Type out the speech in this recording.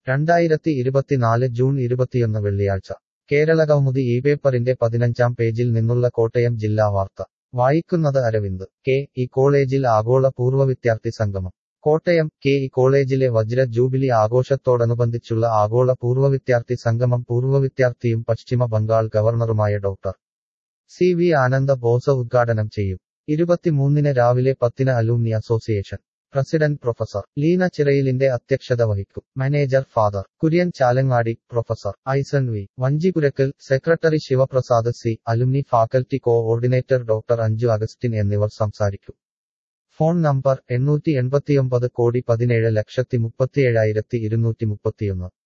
2024 June 21 വെള്ളിയാഴ്ച കേരളകൗമുദി ഇപേപ്പറിന്റെ 15-ാം പേജിൽ നിന്നുള്ള കോട്ടയം ജില്ലാ വാർത്ത വായിക്കുന്നത് അരവിന്ദ്. കെ.ഇ. കോളേജിൽ ആഗോള പൂർവ്വവിദ്യാർത്ഥി സംഗമം. കോട്ടയം. കെ.ഇ. കോളേജിലെ വജ്ര ജൂബിലി ആഘോഷത്തോടനുബന്ധിച്ചുള്ള ആഗോള പൂർവ്വവിദ്യാർത്ഥി സംഗമം പൂർവ്വവിദ്യാർത്ഥിയും പശ്ചിമ ബംഗാൾ ഗവർണറുമായ ഡോക്ടർ സി.വി. ആനന്ദ ബോസ് ഉദ്ഘാടനം ചെയ്യും. 23-ന് രാവിലെ 10-ന് alumni association president professor Leena ചിറയിലിന്റെ അധ്യക്ഷത വഹിക്കും. Manager father Kurian Chalangadi, professor Aison V. Vanchipurakkal, secretary Sivaprasad C, alumni faculty coordinator doctor Anju Augustine എന്നിവർ സംസാരിക്കും. Phone number 889 17,37,231.